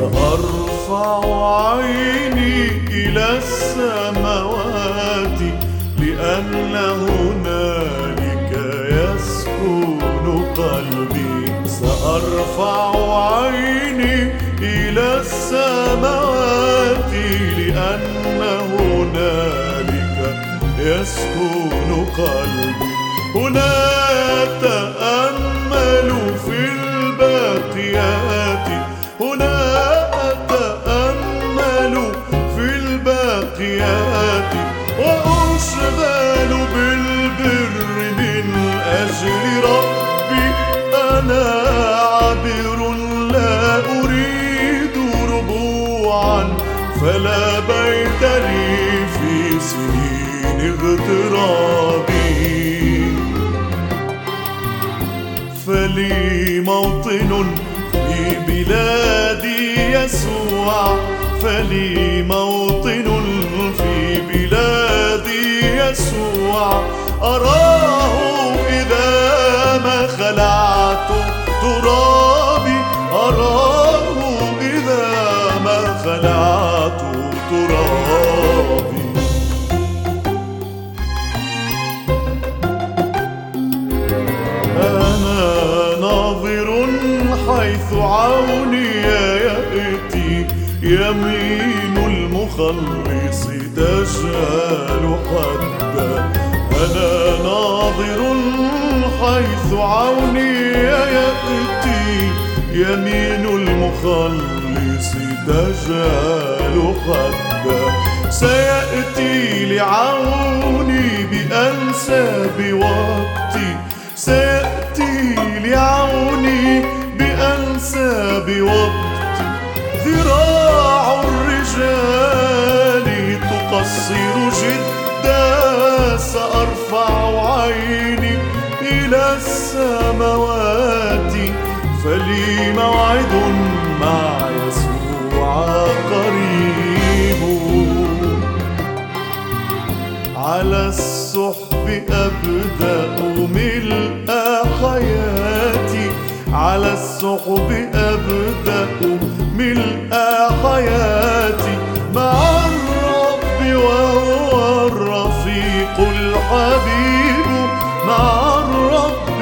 سأرفع عيني إلى السماوات لأن هنالك يسكن قلبي. سأرفع عيني إلى السماوات لأن هنالك يسكن قلبي. هنا أتأمل في الباقيات، هنا أتأمل في الباقيات، وأشغل بالبر من أجل ربي. أنا عابر لا أريد ربوعا، فلا بيت لي في سنين اغترابي. فلي موطن في بلاد يسوع، فلي موطن في بلاد يسوع. أراه إذا ما خلعت ترابي، أراه إذا ما خلعت ترابي. أنا ناظر حيث عوني يأتي، يمين المخلص تجعل حدا. أنا ناظر حيث عوني يأتي، يمين المخلص تجعل حدا. سيأتي لعوني بأنساب وقتي، سيأتي لعوني بأنساب وقتي. ذراع الرجال تقصر جدا، سأرفع عيني إلى السماوات. فلي موعد مع يسوع قريب، على السحب أبدأ ملء حياتي، على السحب أبدأ ملء حياتي. مع الرب وهو الرفيق الحبيب، مع الرب